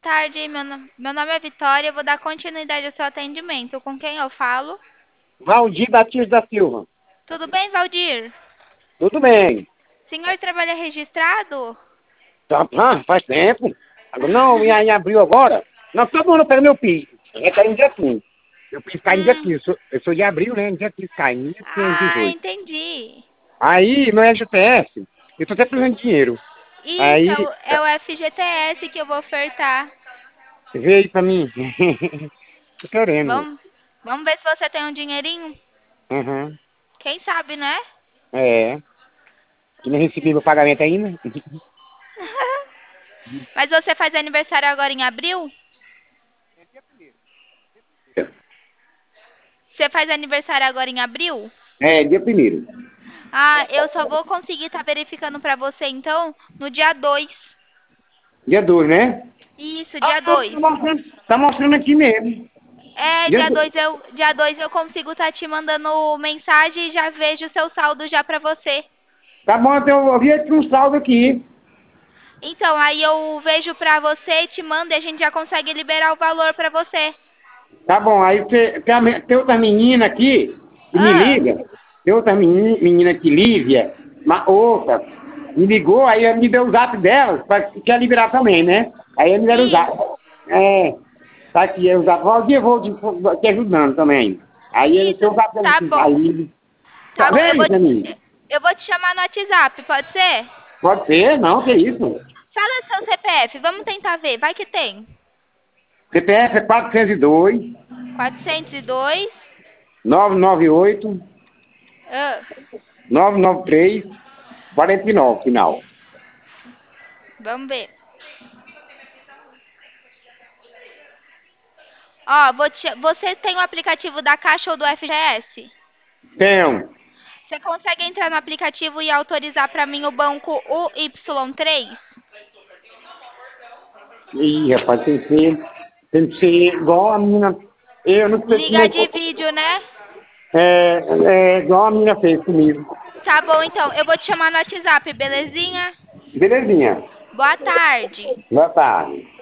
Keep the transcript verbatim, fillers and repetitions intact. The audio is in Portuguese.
tarde. Meu, no- meu nome é Vitória. Eu vou dar continuidade ao seu atendimento. Com quem eu falo? Valdir Batista da Silva. Tudo bem, Valdir? Tudo bem. Senhor trabalha registrado? Tá, ah, faz tempo. Agora, não, e aí abriu agora. Não, todo mundo pega meu piso. É cai no dia quinze. Meu piso cai no dia Hum. quinze. Eu sou, eu sou de abril, né? No dia quinze cai, no dia quinze, Ah, dezoito. entendi. Aí, meu F G T S, eu tô até precisando de dinheiro. Isso, é Aí, o, é o F G T S que eu vou ofertar. vê aí pra mim. Tô querendo. Vamos, vamos ver se você tem um dinheirinho? Uhum. Quem sabe, né? É. Que não recebi meu pagamento ainda. Mas você faz aniversário agora em abril? Você faz aniversário agora em abril? É, dia primeiro. Ah, eu só vou conseguir estar verificando pra você então no dia dois. Dia dois, né? Isso, Ah, dia tá dois. mostrando, tá mostrando aqui mesmo. É, Dia dia dois. dois eu, dia dois eu consigo estar te mandando mensagem e já vejo o seu saldo já pra você. Tá bom, então eu vi aqui um saldo aqui. Então, aí eu vejo pra você, te mando e a gente já consegue liberar o valor pra você. Tá bom, aí você, tem, a- tem outra menina aqui que me Ah, liga. Tem outra menina, menina aqui, Lívia, uma outra, me ligou, aí ela me deu o zap dela, pra, que quer liberar também, né? Aí eles me deram o zap. isso, É, tá aqui, é o zap. Ó, eu vou te, te ajudando também. Aí ele tem isso, o zap dela tá aqui, a bom. Lívia. Tá Tá bom, eu vendo vou, pra mim? eu vou te chamar no WhatsApp, pode ser? Pode ser? Não, que isso? Fala seu C P F, vamos tentar ver, vai que tem. C P F é quatrocentos e dois, quatrocentos e dois. novecentos e noventa e oito, Ah, novecentos e noventa e três, quarenta e nove, final. vamos ver. Ó, vou te, você tem o aplicativo da Caixa ou do F G S? Tenho. Você consegue entrar no aplicativo e autorizar pra mim o banco U Y três? Ih, rapaz, tem que ser, tem que ser igual a menina. Eu não sei como Ligar é de que. vídeo, né? É, é igual a menina fez comigo. Tá bom, então. Eu vou te chamar no WhatsApp, belezinha? Belezinha. Boa tarde. Boa tarde.